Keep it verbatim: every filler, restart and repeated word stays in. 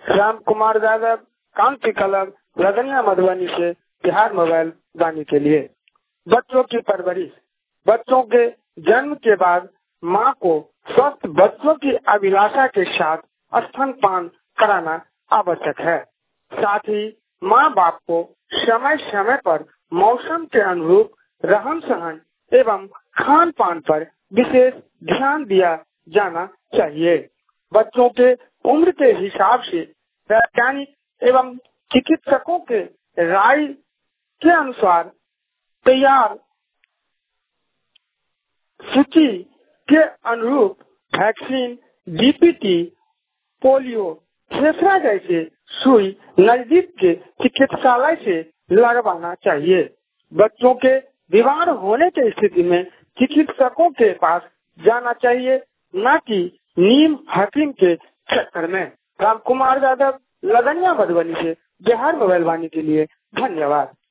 राम कुमार यादव, कांति कलम, लदनिया मधुबनी से बिहार मोबाइल वाणी के लिए। बच्चों की परवरिश। बच्चों के जन्म के बाद माँ को स्वस्थ बच्चों की अभिलाषा के साथ स्तनपान कराना आवश्यक है। साथ ही माँ बाप को समय समय पर मौसम के अनुरूप रहन सहन एवं खान पान पर विशेष ध्यान दिया जाना चाहिए। बच्चों के उम्र के हिसाब से वैज्ञानिक एवं चिकित्सकों के राय के अनुसार तैयार सूची के अनुरूप वैक्सीन, डीपीटी, पोलियो, थेसरा जैसे सुई नजदीक के चिकित्सालय से लगवाना चाहिए। बच्चों के बीमार होने की स्थिति में चिकित्सकों के पास जाना चाहिए, न कि नीम हकीम के चक्कर में। राम कुमार यादव, लदनिया मधुबनी से बिहार मोबाइल वाणी के लिए धन्यवाद।